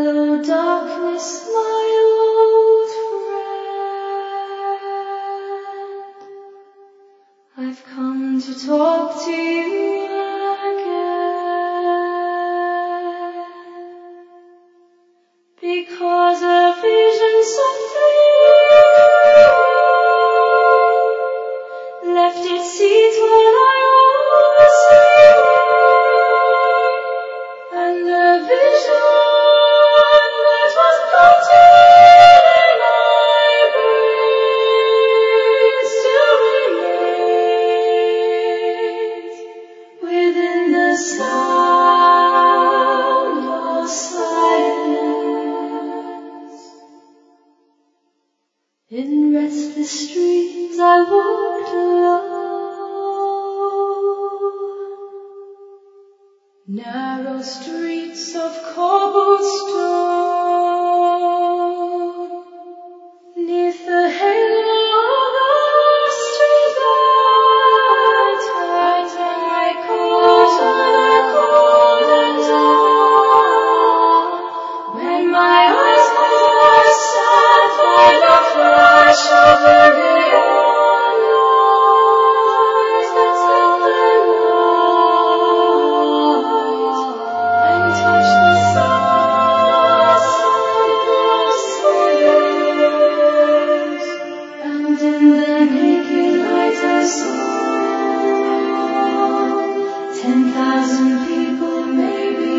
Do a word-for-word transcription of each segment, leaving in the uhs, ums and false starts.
Hello, darkness, my old friend. I've come to talk to you again, because a vision softly left its seat when I was sleeping, and the vision that was planted in my brain still remains within the sound of silence. In restless streets I walked alone, narrow streets of cobblestone, neath the halo of the street light, I turned my coat and I called and down, when my eyes were set by the flash of the neon lights that set the light and touched the soft silence. And in the naked light I saw ten thousand people, maybe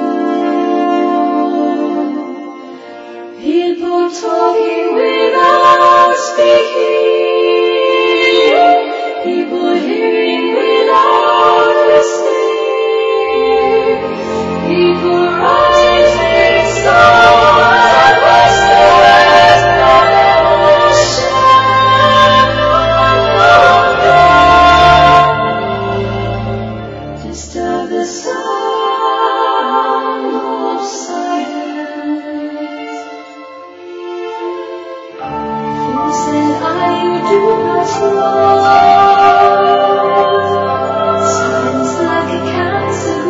more, people talking without speaking, people hearing without listening, people writing songs that were stirred by emotion, disturb the sound of silence. Fools said I, you do not know. Silence like a cancer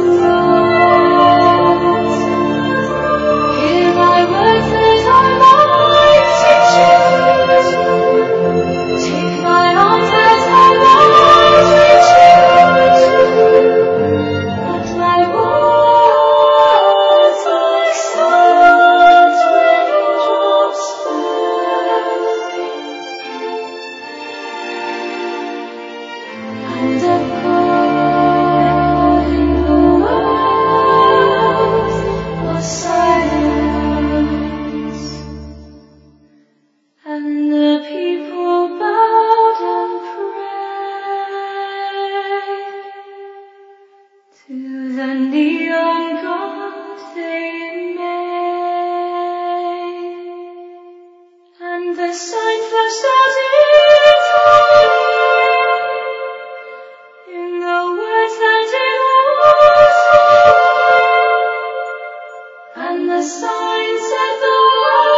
grows. Hear my words that I might teach you. Take my arms that I might reach you. But my words like silent raindrops fell, and echoed in the words of silence. And the people bowed and prayed to the neon god they made, and the sign flashed out eternally in the words that it was, and the sign said the word